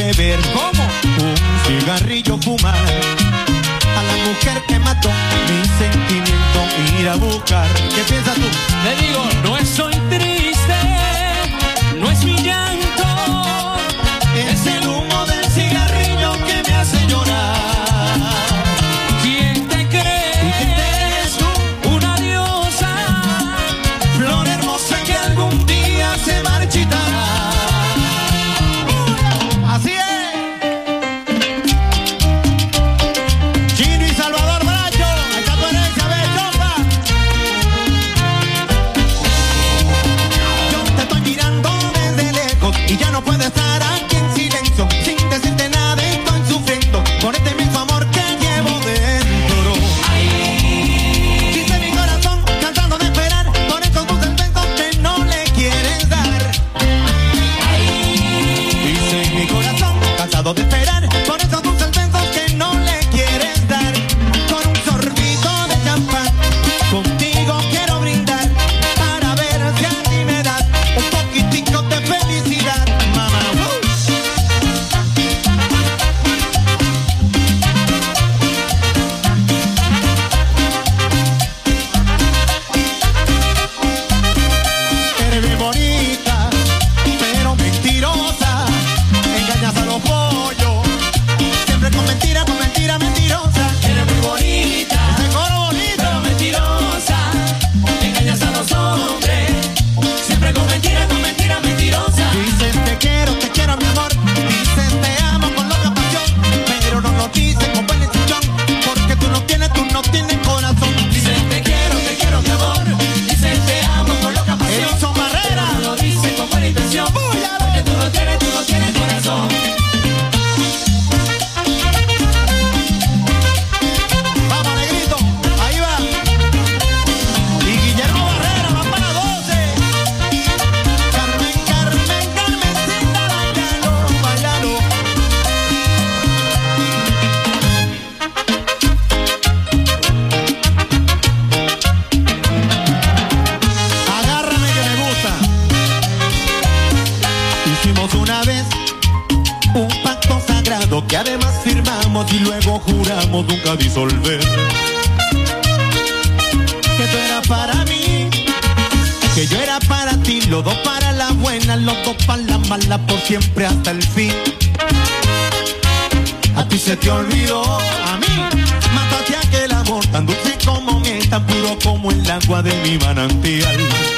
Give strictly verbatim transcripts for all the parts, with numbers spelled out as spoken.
beber. ¿Cómo? Un cigarrillo fumar. A la mujer que mató mi sentimiento ir a buscar. ¿Qué piensas tú? Le digo, no soy triste, no es mi llanto, es el humo del cigarrillo que me hace llorar. ¿Quién te cree? ¿Y quién eres tú? Una diosa, Flor hermosa que algún día se marchitará. Así es. Chino y Salvador Bracho, ahí está tu herencia, ve, chompa. Yo te estoy mirando desde lejos y ya no puedo estar aquí en silencio, sin decirte nada estoy sufriendo por este mismo amor que llevo dentro. Dice mi corazón cansado de esperar por esos dulces besos que no le quieres dar. Dice mi corazón cansado de esperar por esos dulces besos que no le quieres dar. Con un sorbito de champán contigo quiero brindar para ver si a ti me das un poquitico de felicidad, mamá. Eres bien bonita, pero mentirosa. Engañas a los pollos, siempre con mentira, con mentira mentirosa. eres muy bonita, Ese coro bonito. pero mentirosa, engañas a los hombres, siempre con mentira, con mentira mentirosa. Dices te quiero, te quiero mi amor. Dices te amo con loca pasión, pero no lo dices con buen intención, porque tú no tienes, tú no tienes corazón. Dices te quiero, te quiero mi amor, dices te amo con loca pasión, Edison Barrera. pero no lo dices con buena intención, porque tú no tienes, tú no tienes corazón. Vamos, negrito, ahí va. Y Guillermo Barrera va para doce. Carmen, Carmen, Carmencita, bailalo, bailalo. Agárrame que me gusta. Hicimos una vez un pacto sagrado que además firmamos y luego juramos nunca disolver. Que tú eras para mí, que yo era para ti, los dos para la buena, los dos para la mala, por siempre hasta el fin. A ti se te olvidó, a mí mataste aquel amor tan dulce como miel, tan puro como el agua de mi manantial.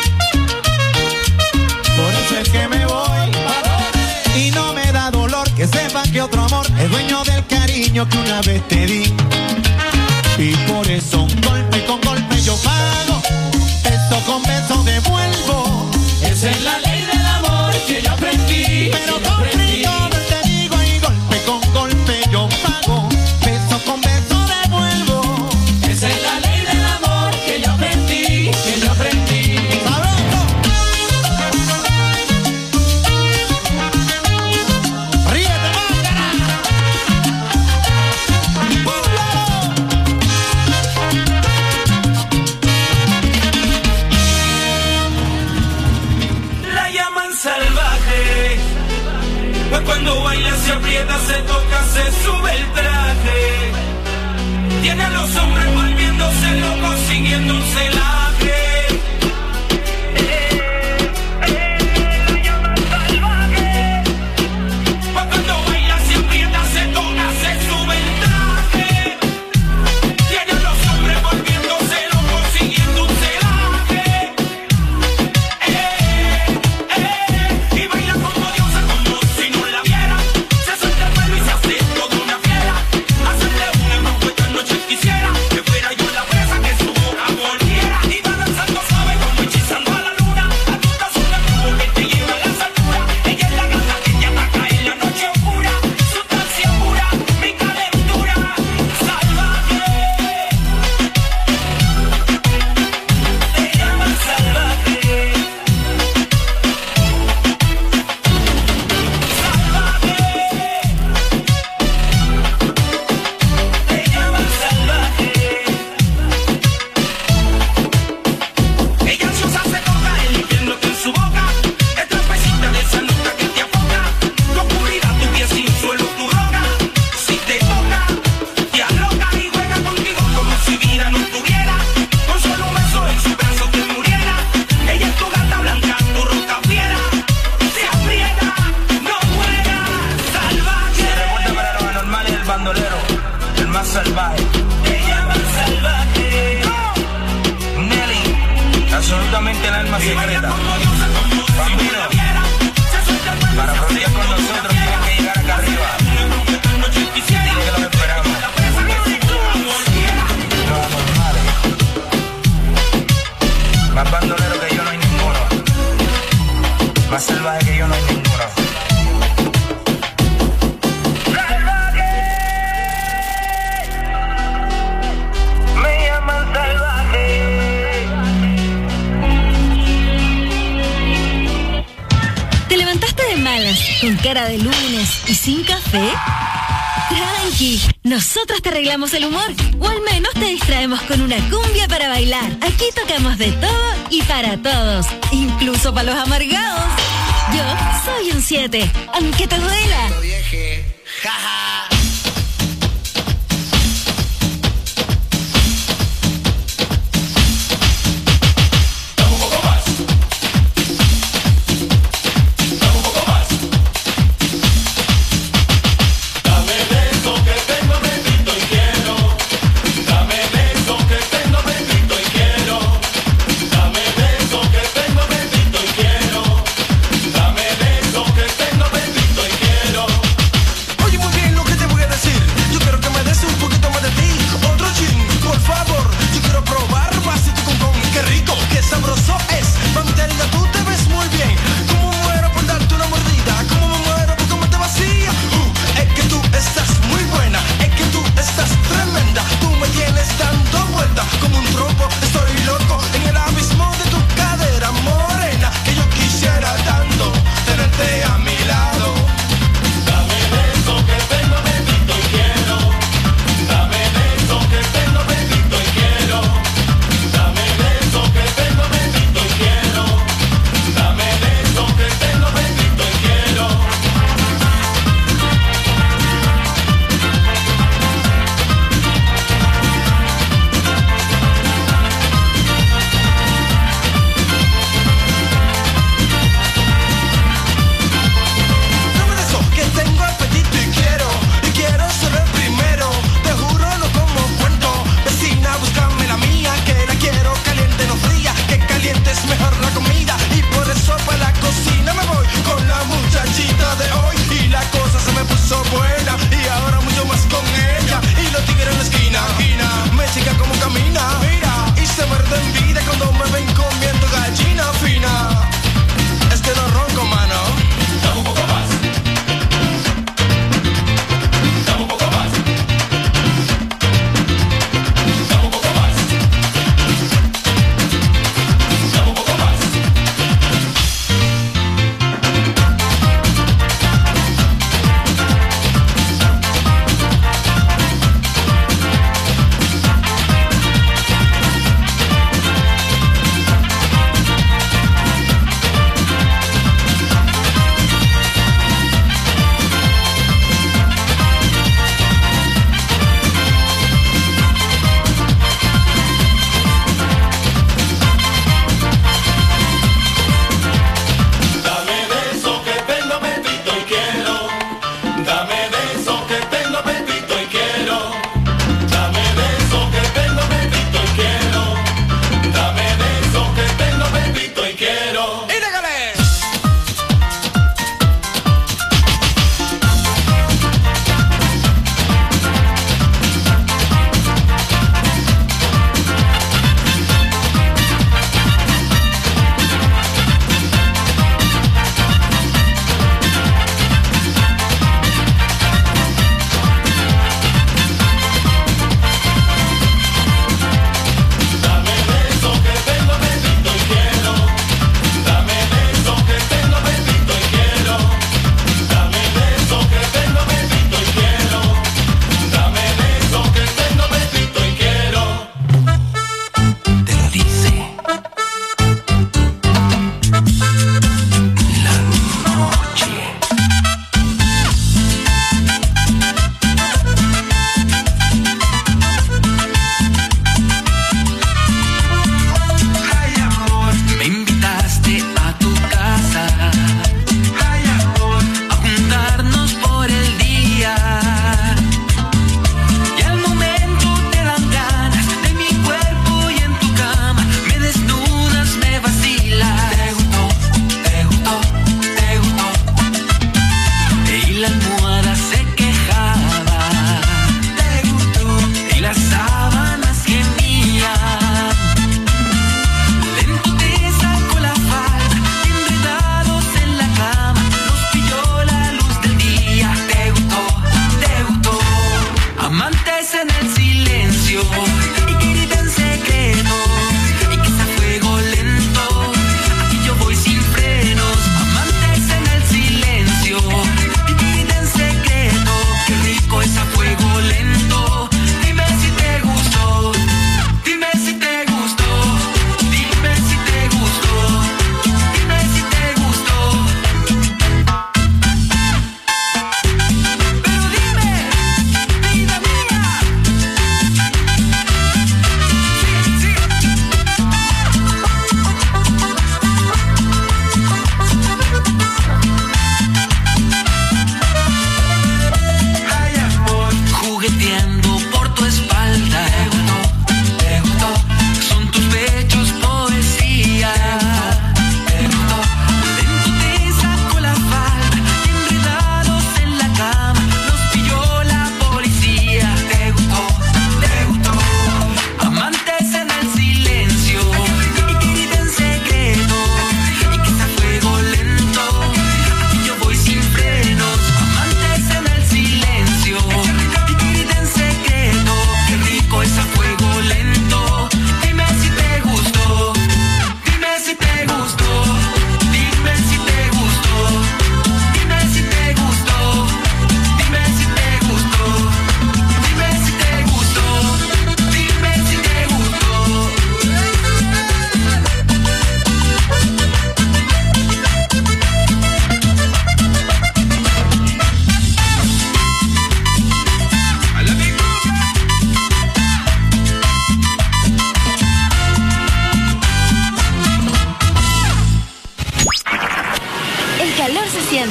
Por eso es que me voy y no me da dolor que sepa que otro amor es dueño del cariño que una vez te di. Y por eso golpe con golpe yo pago, beso con beso devuelvo. Esa es la ley del amor que yo aprendí, Pero que yo aprendí. conmigo te digo y golpe con golpe yo pago, beso con beso devuelvo. Esa es la ley del amor que yo aprendí, que yo aprendí. ¡Sabroso! ¡Ríete, máscara! La llaman salvaje, pues cuando baila se aprieta, se toca, se sube el traje. Tiene a los hombres volviéndose locos, siguiendo un celaje. La llaman salvaje, pues cuando baila se aprieta, se toca, se sube el traje. Tiene a los hombres volviéndose locos, siguiendo un celaje. Y baila como diosa, como si no la viera. Se suelta el pelo y se hace toda una fiera. Hacerle un embrujo esta noche quisiera que fuera yo la presa que su boca volviera. Y más secreta. Bambino, para frontear con nosotros tienes que llegar acá arriba. Dile que los esperamos. Los anormales. Más bandolero que yo no hay ninguno. Más salvaje que yo no hay ninguno. ¿Con cara de lunes y sin café? Tranqui, nosotros te arreglamos el humor, o al menos te distraemos con una cumbia para bailar. Aquí tocamos de todo y para todos, incluso para los amargados. Yo soy un siete, aunque te duela. Oye, muy bien lo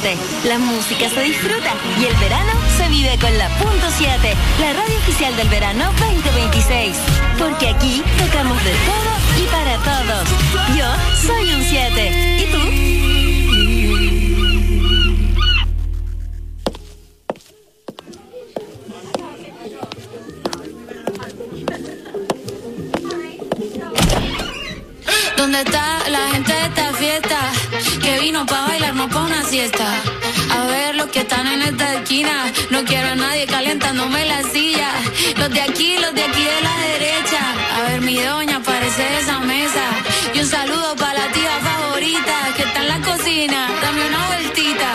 siete. La música se disfruta y el verano se vive con la Punto siete, la radio oficial del verano veinte veintiséis. Porque aquí tocamos de todo y para todos. Yo soy un siete. ¿Y tú? ¿Dónde está la gente de esta fiesta? Que vino pa' bailar, no pa' una siesta. A ver los que están en esta esquina. No quiero a nadie calentándome la silla. Los de aquí, los de aquí de la derecha. A ver mi doña, parece de esa mesa. Y un saludo pa' la tía favorita que está en la cocina. Dame una vueltita.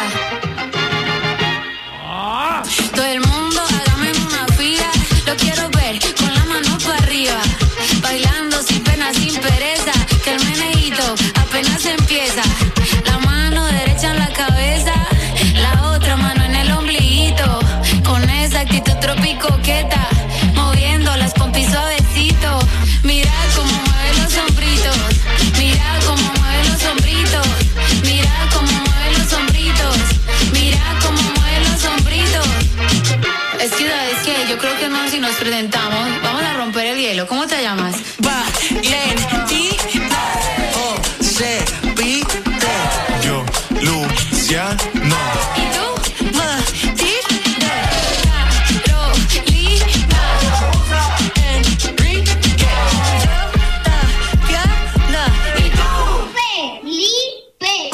Todo el mundo, hágame una fila. Lo quiero ver con la mano para arriba. Bailando sin pena, sin pereza. Que el meneíto apenas empieza. La mano derecha en la cabeza, la otra mano en el ombliguito. Con esa actitud tropicoqueta, moviendo las pompis suavecito. Mira cómo mueve los hombritos. Mira cómo mueve los hombritos. Mira cómo mueve los hombritos. Mira cómo mueve los hombritos. Es que, es que yo creo que no, si nos presentamos, vamos a romper el hielo. ¿Cómo te llamas? Valentina. O C P T. Yo, Luciano. ¿Y tú? Matilde. Carolina. Enrique. Tatiana. ¿Y tú? Felipe.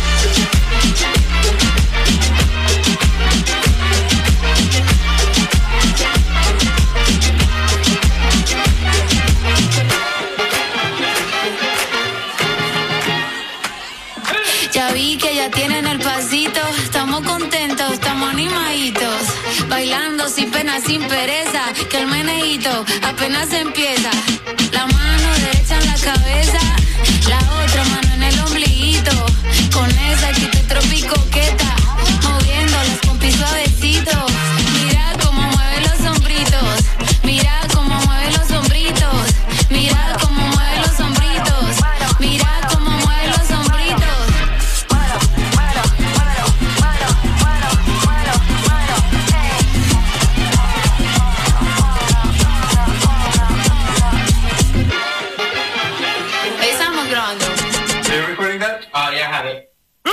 Ya vi que ya tienen el pasito. Estamos contentos, estamos animaditos. Bailando sin pena, sin pereza. Que el meneíto apenas empieza. La mano derecha en la cabeza, la otra mano en el ombliguito. Con esa actitud tropicoqueta, moviendo las pompis suavecito. Mira cómo mueve los hombritos. Mira cómo mueve los hombritos. Mira cómo mueve los hombritos. Mira cómo mueve los hombritos. Estamos grabando. Are you recording that? Oh, yeah, I have it.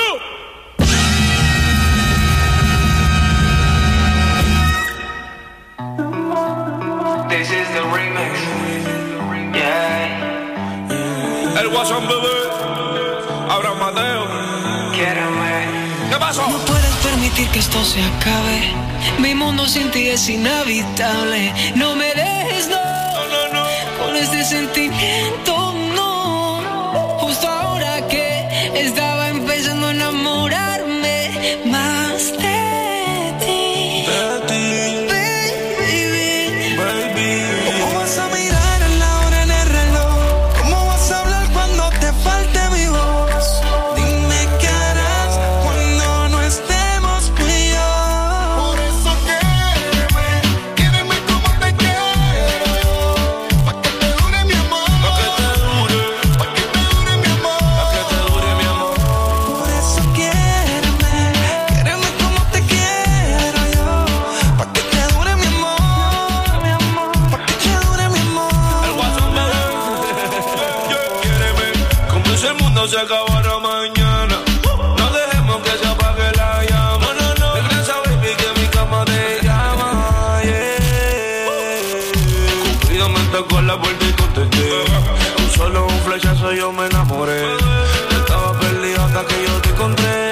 This is the remix. Yeah. El Guasón bebé, Abraham Mateo. Quédame. ¿Qué pasó? No puedes permitir que esto se acabe. Mi mundo sin ti es inhabitable. No me dejes, no, No, no, no. con este sentimiento, no. Justo ahora que estaba empezando a enamorarme más de ti. De ti, Baby, baby. ¿Cómo vas a mirar a la hora en el reloj? ¿Cómo vas a hablar cuando te falte mi voz? Dime qué harás cuando no estemos tú y yo. Por eso quédame, quédame como te quiero yo. Pa' que te dure mi amor. Pa' que te dure, Pa' que te dure mi amor. pa' que te dure mi amor. Por eso quédame, quédame como te quiero yo. Pa' que te dure mi amor, mi amor. Pa' que te dure mi amor. El Guasón bebé. Yeah, quiéreme. Como si el mundo se acabara mañana. No dejemos que se apague la llama. No, no, no. Regresa, baby, que mi cama te llama. Yeah. Cupido me tocó la puerta y contesté. Con solo un flechazo yo me enamoré. Estaba perdido hasta que yo te encontré.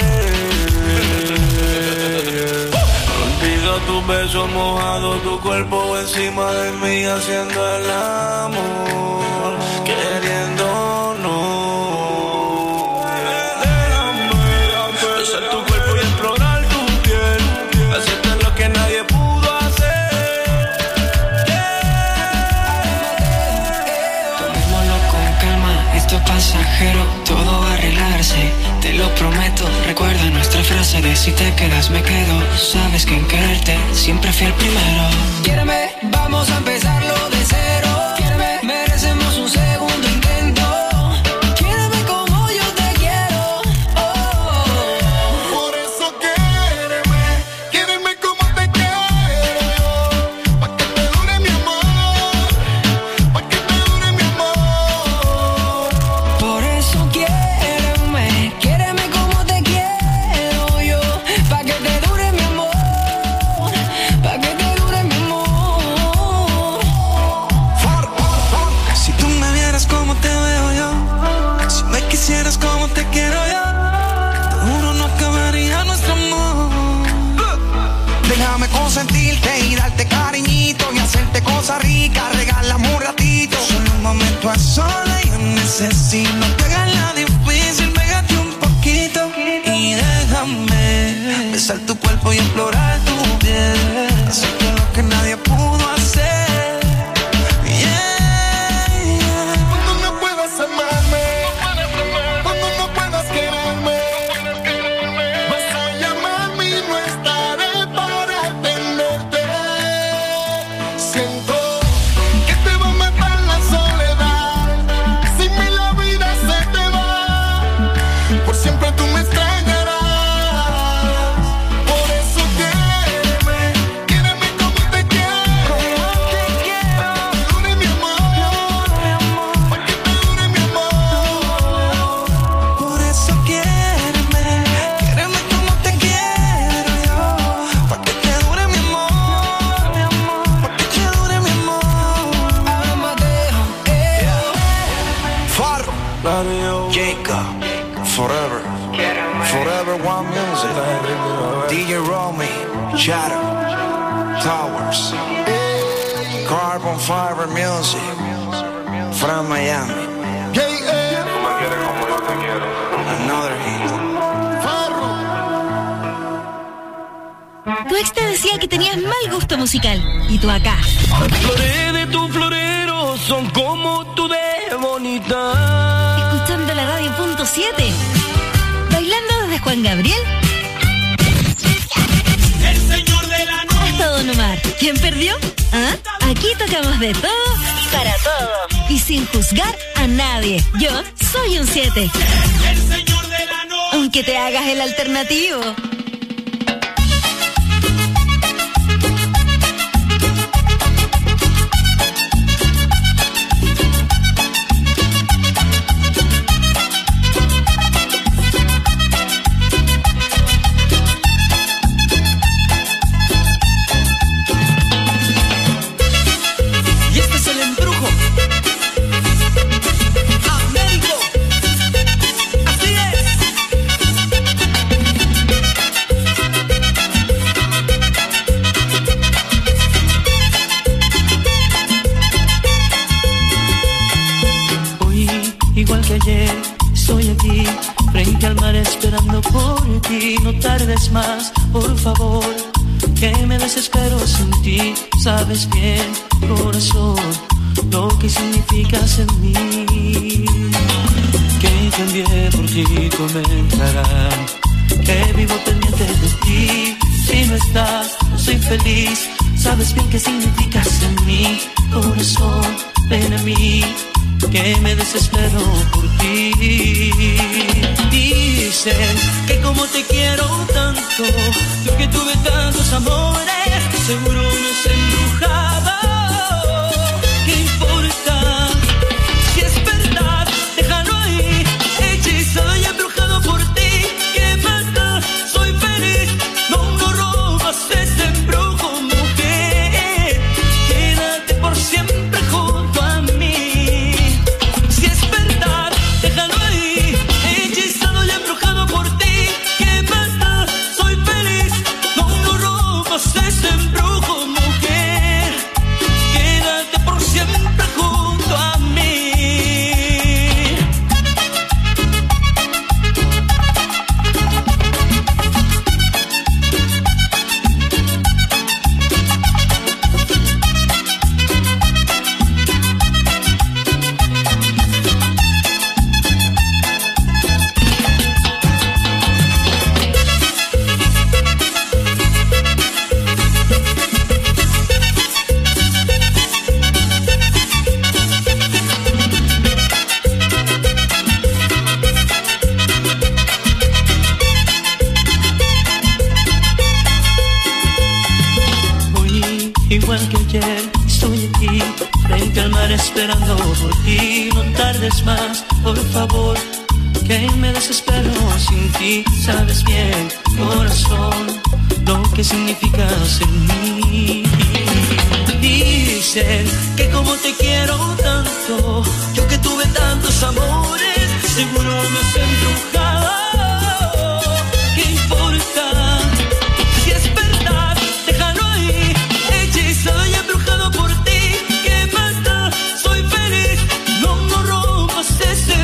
Contigo tus besos mojados, tu cuerpo encima de mí haciendo el amor, queriéndonos. Déjame besar tu cuerpo y explorar tu piel, hacerte lo que nadie pudo hacer. tomémoslo con calma, esto es pasajero, todo va a arreglarse, te lo prometo. Recuerda nuestra frase de si te quedas me quedo. Sabes que en quererte siempre fui el primero. Quiéreme, vamos a empezarlo de cero. Quiéreme, merecemos un segundo intento. Quiéreme como yo te quiero. Oh. Por eso que asesino. Te hagas la difícil, pégate un poquito y déjame besar tu cuerpo y explorar tu piel. Hacerte lo que nadie pudo hacer. Yeah, yeah. Cuando no puedas amarme, cuando no puedas quererme, vas a llamarme y no estaré para atenderte. Siento que te va a matar la soledad. Sin mí la vida se te va. Por siempre tú me extrañarás. Por eso quiéreme, quiéreme como te quiero. Dure mi amor, pa' que te dure mi amor. Por eso quiéreme, quiéreme como te quiero yo. Pa' que te dure mi amor, pa' que te dure mi amor. Amadeo, Farro, Jacob, Forever, Forever One Music, D J Romy, Shadow, Towers, Carbon Fiber Music, from Miami, Yeah, eh, another hit. Farro. Tu ex te decía que tenías mal gusto musical. Y tú acá, Flores de tu florero son como tú de bonita. escuchando la radio punto siete. Bailando desde Juan Gabriel El señor de la noche. hasta Don Omar. ¿Quién perdió? ¿Ah? Aquí tocamos de todo para todos. Y sin juzgar a nadie. Yo soy un siete. El señor de la noche. Aunque te hagas el alternativo. Y este es el embrujo. Américo. Así es. Hoy, igual que ayer, estoy aquí, frente al mar esperando por ti. No tardes más, por favor, que me desespero sin ti. Sabes bien, corazón, lo que significas en mí. Que cambié por ti, comentarán que vivo pendiente de ti. Si no estás, no soy feliz. Sabes bien qué significas en mí, corazón, ven a mí, que me desespero por ti. Dicen que como te quiero tanto, yo que tuve tantos amores, seguro nos embrujaba. ¿Qué importa? Si es verdad, déjalo ahí, hechizado y embrujado por ti. ¿Qué más da? Soy feliz, no, no robas ese embrujo, mujer. Quédate por siempre junto a mí. Si es verdad, déjalo ahí, hechizado y embrujado por ti. ¿Qué más da? Soy feliz, no, no robas ese embrujo, mujer. Quédate por siempre junto a mí. Hoy, igual que ayer, estoy aquí, frente al mar esperando por ti. No tardes más, por favor, que me desespero sin ti. Sabes bien, corazón, lo que significas en mí. Dicen que como te quiero tanto, yo que tuve tantos amores, seguro me has embrujado. ¿Qué importa? Si es verdad, déjalo ahí, hechizado y embrujado por ti. ¿Qué más da? Soy feliz, no, no rompas ese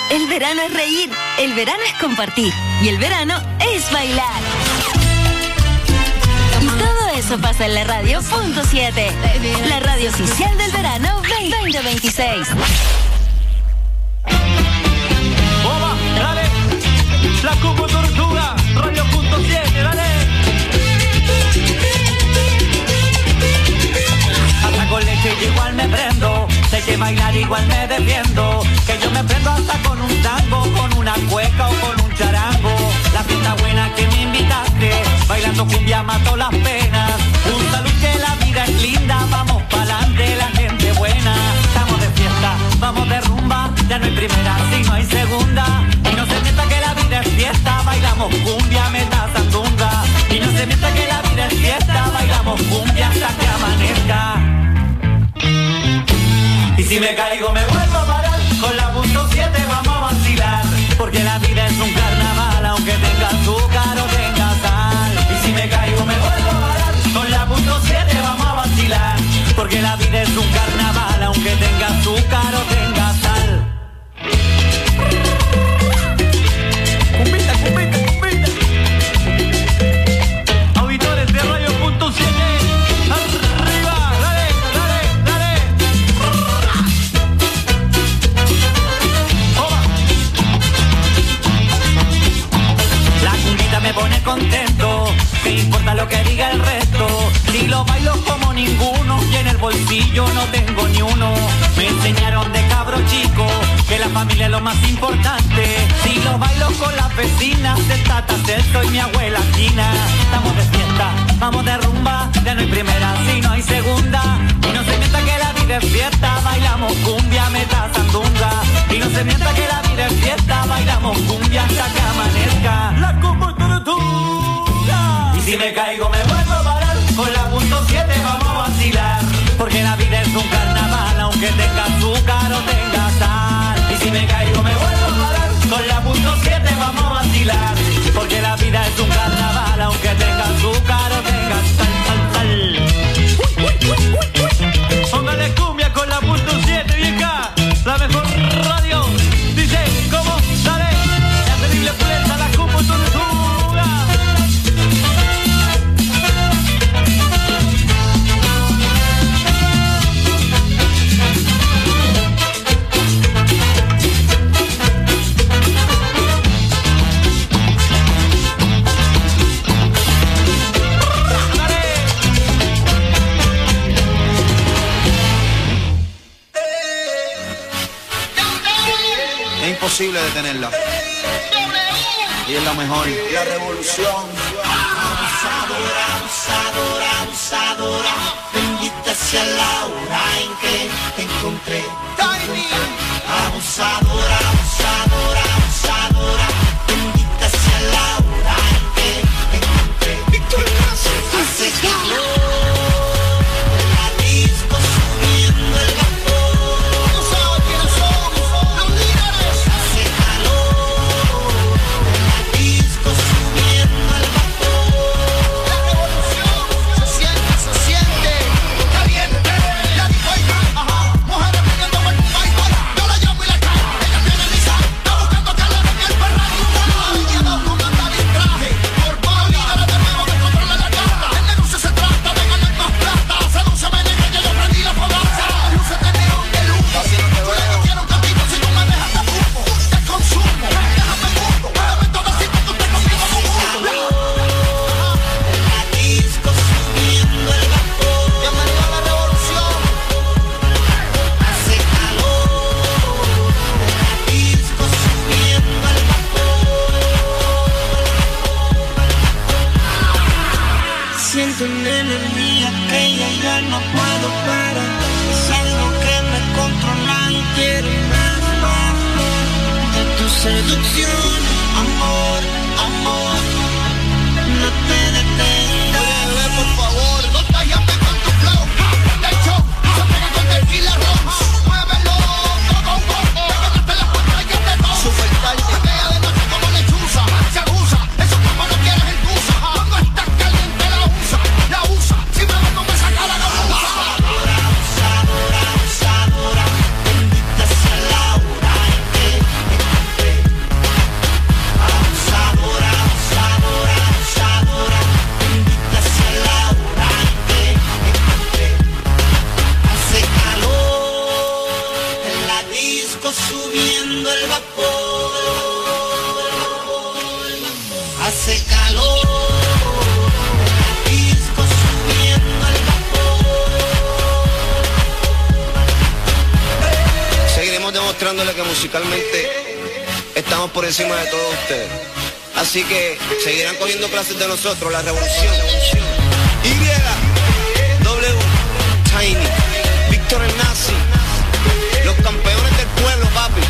El verano es reír, el verano es compartir y el verano es bailar. Y todo eso pasa en la radio punto siete, la radio oficial del verano veinte veintiséis. ¡Oba! ¡Dale! La Cubo Tortuga, radio punto siete, dale. Hasta con leche igual me prendo, sé que bailar igual me defiendo, que yo me prendo hasta con un tango, con una cueca o con un charango. La fiesta buena que me invitaste, bailando cumbia mato las penas. Un salud que la vida es linda, vamos pa'lante la gente buena. Estamos de fiesta, vamos de rumba, ya no hay primera, si no hay segunda. Y no se mienta que la vida es fiesta, bailamos cumbia, meta sandunga. Y no se mienta que la vida es fiesta, bailamos cumbia hasta que amanezca. Y si me caigo me vuelvo a parar, con la punto siete vamos a vacilar, porque la vida es un carnaval, aunque tenga azúcar o tenga sal. Y si me caigo me vuelvo a parar, con la punto siete vamos a vacilar, porque la vida es un carnaval, aunque tenga azúcar o tenga sal. Cumbita, cumbita, cumbita. Auditores de radio punto siete. Me pone contento, ¿qué importa lo que diga el resto? Si lo bailo como ninguno y en el bolsillo no tengo ni uno. Me enseñaron de cabro chico que la familia es lo más importante. Si lo bailo con las vecinas, el tata Celso y mi abuela Gina. Estamos de fiesta, vamos de rumba, ya no hay primera, si no hay segunda. Y no se mienta que la vida es fiesta, bailamos cumbia, meta sandunga. Y no se mienta que la vida es fiesta, bailamos cumbia hasta que amanezca. La Cubo Tortuga. Y si me caigo me vuelvo a parar, con la punto siete vamos a vacilar, porque la vida es un carnaval, aunque tenga azúcar o tenga sal. Y si me caigo me vuelvo a parar, con la punto siete vamos a vacilar, porque la vida es un carnaval, aunque tenga azúcar o tenga sal, sal, sal. Uy, uy, uy, uy, uy. Póngale cumbia con la punto siete, vieja, la mejor radio. Dice, ¿cómo? Dale, la terrible pulenta, la Cubo Tortuga. Es imposible detenerla. Y es la mejor. La revolución. Abusadora, abusadora, abusadora. Bendita sea la hora en que te encontré. Abusadora, abusadora, abusadora. Bendita sea la hora en que te encontré. Hace calor. La disco subiendo el vapor. No sabes quiénes somos, los líderes. Hace calor. La disco subiendo el vapor. La revolución se siente, se siente caliente. La disco ahí, ajá. Mujeres pidiendo buen bye bye. Yo la llamo y la cae. Ella tiene lisa. Está buscando que le den el perradita. Miedo con andar en traje. Por favor, líderes de nuevo que controla la gata. El negocio se trata de ganar más plata. Sedúceme, negra, que yo prendí la fogata. Luces de neón de luz. Yo le no quiero un cantito si tú me dejas de fumo. Te consumo. Déjame mundo. Muéveme todo así porque usted conmigo no mundo. La disco subiendo el vapor. Bienvenido a la revolución. Hace calor. La disco subiendo el vapor. Siento una energía que ya ya no puedo parar. Es algo que me controla y quiero más, más, más. De tu seducción, amor, amor. No te detengas. Bebé, por favor, contágiame con tu flow. De hecho, se pega con tequila roja. Muévelo, todo un poco. Pégate la pantalla de todo. Super tarde. Aquella de noche como lechuza. Se abusa, eso como no quieres en tusa. Cuando estás caliente la usa, la usa. Si me ves con esa cara no la usa. Abusadora, abusadora, abusadora. Bendita sea la hora en que demostrándole que musicalmente estamos por encima de todos ustedes. Así que seguirán cogiendo clases de nosotros, la revolución. Y, W, Tiny, Víctor el Nazi, los campeones del pueblo, papi.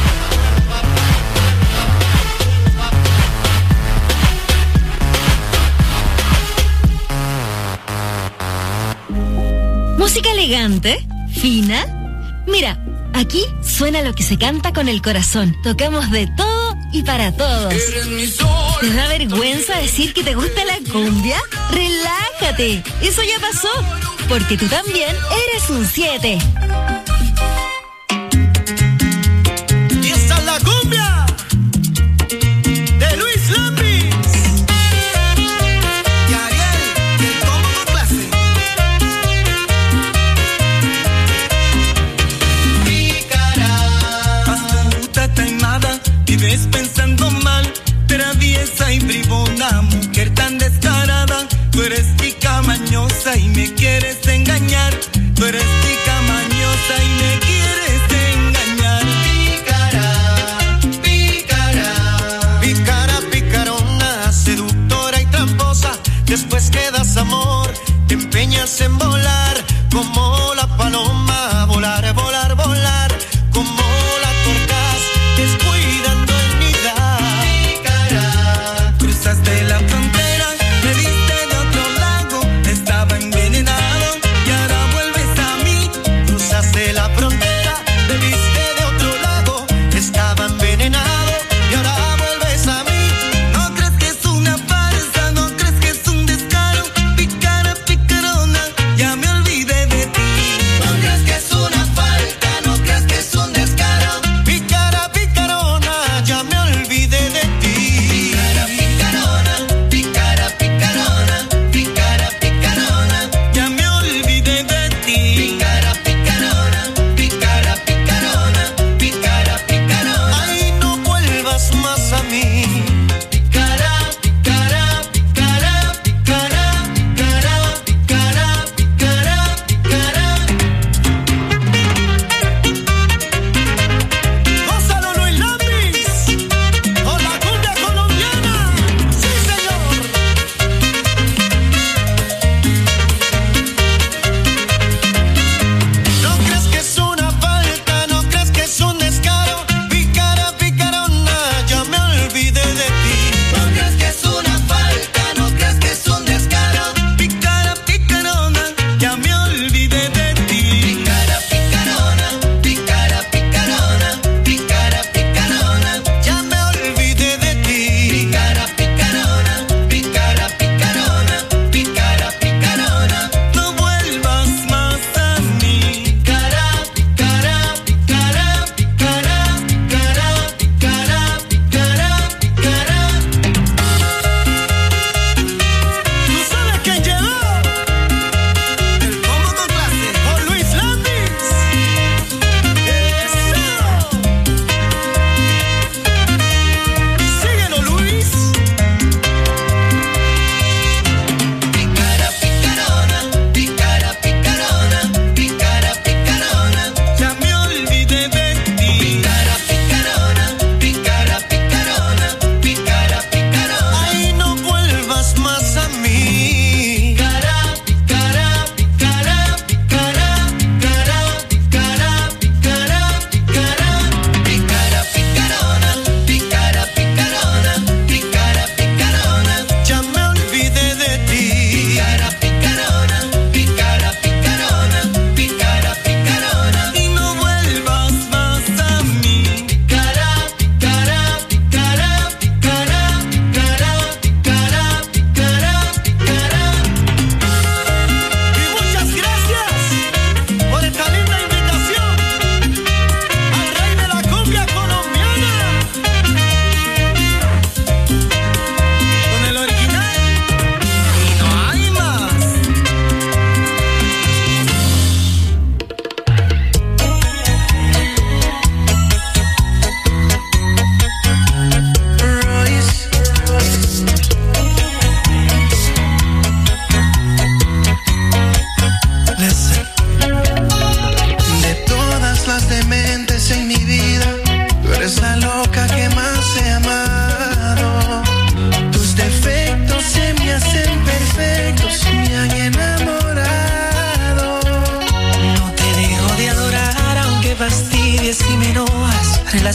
Música elegante, fina. Mira, aquí suena lo que se canta con el corazón. Tocamos de todo y para todos. ¿Te da vergüenza decir que te gusta la cumbia? Relájate, eso ya pasó, porque tú también eres un siete. Y esta es la cumbia de Luis Lambis y Ariel, el combo con clase. Astuta, taimada, vives pensando mal, traviesa y bribona, mujer tan descarada. Tú eres tica mañosa y me quieres engañar. Tú eres tica mañosa y me quieres engañar. Pícara, pícara, pícara, picarona, seductora y tramposa. Después que das amor, te empeñas en volar como la paloma, volar, volar, volar como la torcaz, descuidando el nidar. Pícara, Cruzaste la frontera, me viste de otro lado, estaba envenenado y ahora vuelves a mí. cruzaste la frontera, me viste de otro lado, estaba envenenado y ahora vuelves a mí. No crees que es una farsa, no crees que es un descaro. Picara, picarona, ya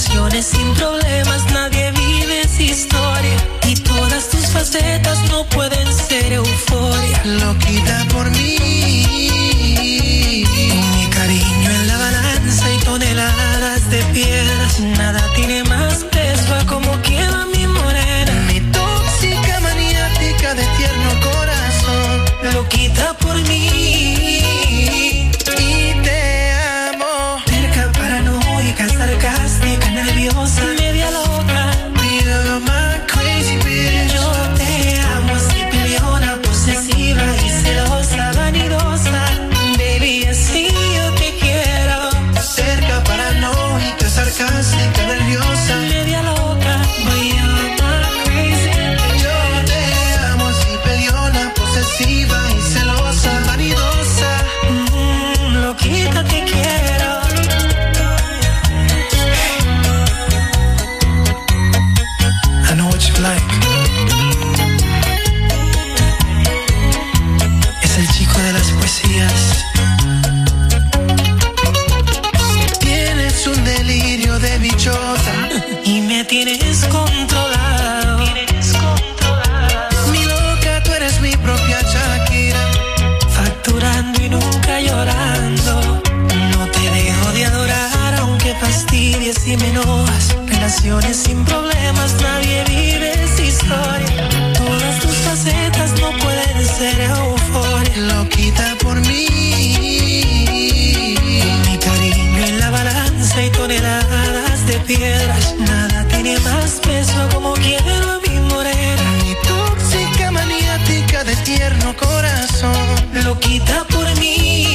Relaciones sin problemas, nadie vive esa historia. Y todas tus facetas no pueden ser euforia. Loquita por mí, mi cariño en la balanza y toneladas de piedras. Nada tiene más peso a como queda mi morena. Mi tóxica maniática de tierno corazón. Loquita por mí. Sarcástica, nerviosa, media loca. You're my crazy bitch. Yo te amo así, peleona, posesiva y celosa, vanidosa. Baby, así yo te quiero. Cerca, paranoica, sarcástica, nerviosa, media loca. Boy, you're my crazy bitch. Yo te amo así, peleona, posesiva y celosa, vanidosa. Mm, loquita, te quiero. Like. Es el chico de las poesías. Tienes un delirio de bichota y me tienes controlado. Tienes controlado. Mi loca, tú eres mi propia Shakira. Facturando y nunca llorando. No te dejo de adorar aunque fastidies y me enojas. Relaciones sin problemas, nadie vive esa historia. Todas tus facetas no pueden ser euforia. Loquita por mí, mi cariño en la balanza y toneladas de piedras. Nada tiene más peso como quiero a mi morena. Mi tóxica maniática de tierno corazón. Loquita por mí.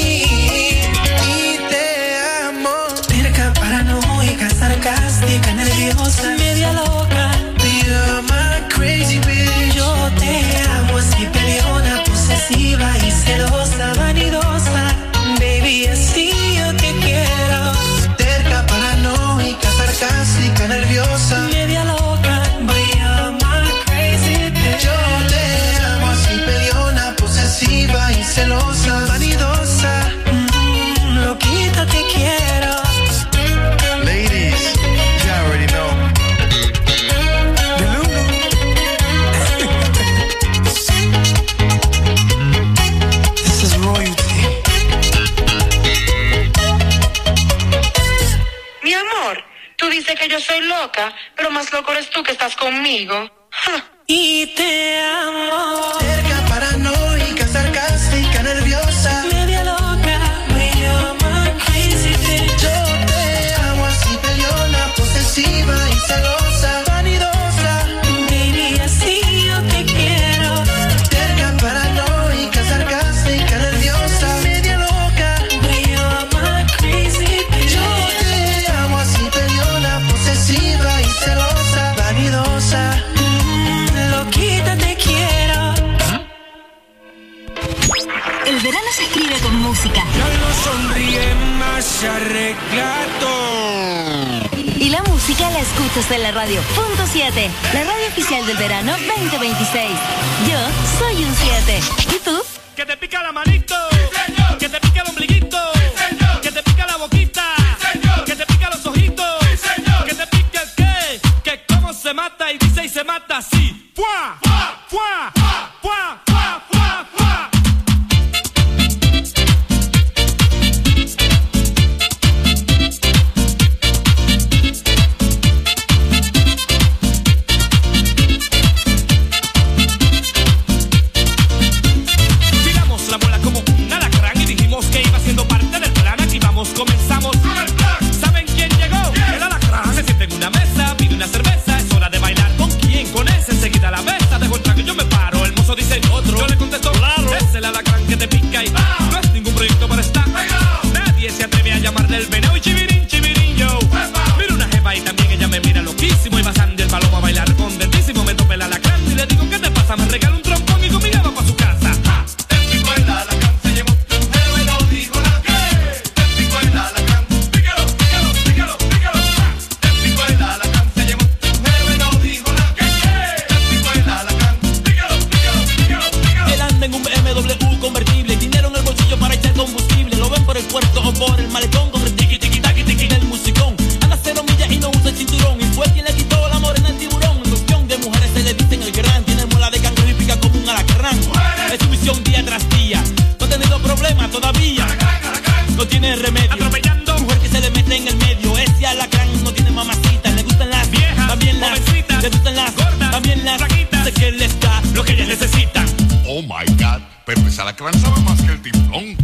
Sarcástica, nerviosa, media loca. You're my crazy bitch. Yo te amo así, peleona, posesiva y celosa, vanidosa. Baby, así yo te quiero. Terca, paranoica, sarcástica, nerviosa, media loca. Boy, you're my crazy bitch. Yo te amo así, peleona, posesiva y celosa, vanidosa. Mm, loquita, te quiero. Ladies, you already know. This is royalty. Mi amor, tú dices que yo soy loca, pero más loco eres tú que estás conmigo. Y te amo. Cerca, paranoica, sarcástica, nerviosa, media loca. Y celosa, vanidosa. Baby, así yo te quiero. Terca, paranoica, sarcástica, nerviosa, media loca. You're my crazy bitch. Yo te amo así, peleona, posesiva y celosa, vanidosa. Mm, loquita, te quiero. El verano se escribe con música. Ya no sonríe más arreglado. Y la música la escuchas en la radio. Punto siete, la radio oficial del verano veinte veintiséis. Yo soy un siete. ¿Y tú? Que te pica la manito. Sí, señor. Que te pica el ombliguito. Sí, señor. Que te pica la boquita. Sí, señor. Que te pica los ojitos. Sí, señor. Que te pica el qué. Que cómo se mata y dice y se mata así. ¡Fua! ¡Fua! ¡Fua! ¡Fua! ¡Fua! ¡Fua! ¡Fua! ¡Fua! Comenzamos. ¿Saben quién llegó? El alacrán. Se siente en una mesa, pide una cerveza. Es hora de bailar. ¿Con quién? Con ese. Enseguida la mesa. lanza, la que lanzaba más que el tiburón.